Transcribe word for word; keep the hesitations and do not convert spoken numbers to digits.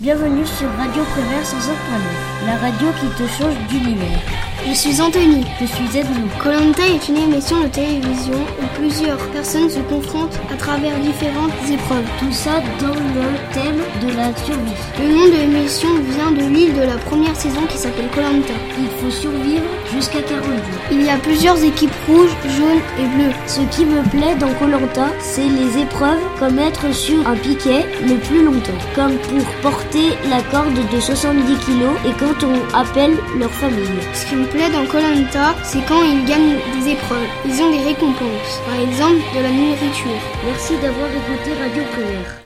Bienvenue sur Radio Prévert cent cinq point neuf, la radio qui te change d'univers. Je suis Anthony. Je suis Edmond. Koh-Lanta est une émission de télévision où plusieurs personnes se confrontent à travers différentes épreuves. Tout ça dans le thème de la survie. Le nom de l'émission vient de l'île de la première saison qui s'appelle Koh-Lanta. Il faut survivre jusqu'à quarante jours. Il y a plusieurs équipes rouges, jaunes et bleues. Ce qui me plaît dans Koh-Lanta, c'est les épreuves comme être sur un piquet le plus longtemps, comme pour porter la corde de soixante-dix kilos et quand on appelle leur famille. Ce qui me plaît dans Koh-Lanta, c'est quand ils gagnent des épreuves. Ils ont des récompenses, par exemple de la nourriture. Merci d'avoir écouté Radio Prévert.